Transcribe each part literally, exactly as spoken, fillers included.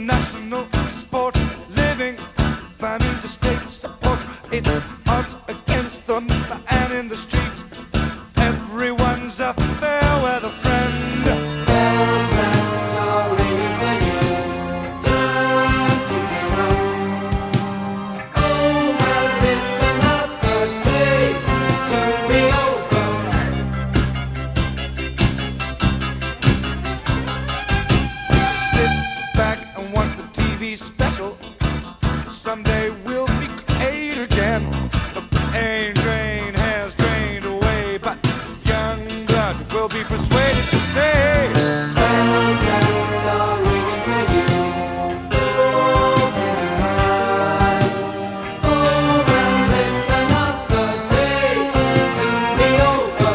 national sport, living by means of state support. It's odds against them, and in the street, everyone's a fair weather friend. Bells that are ringing for you, time to get up. Oh, well, it's another day, soon be over. Sit back and watch the T V special. Someday we'll be great again. The pain drain has drained away, but young blood will be persuaded to stay. Bells that are ringing for you, open your eyes. Oh, well, it's another day, soon be over.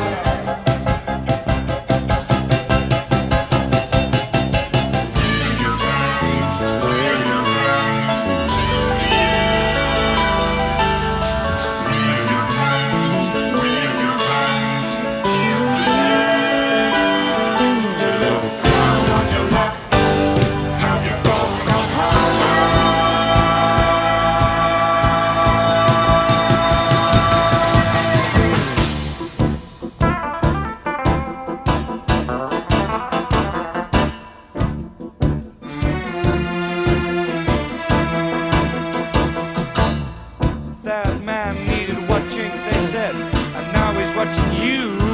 That man needed watching, they said, and now he's watching you.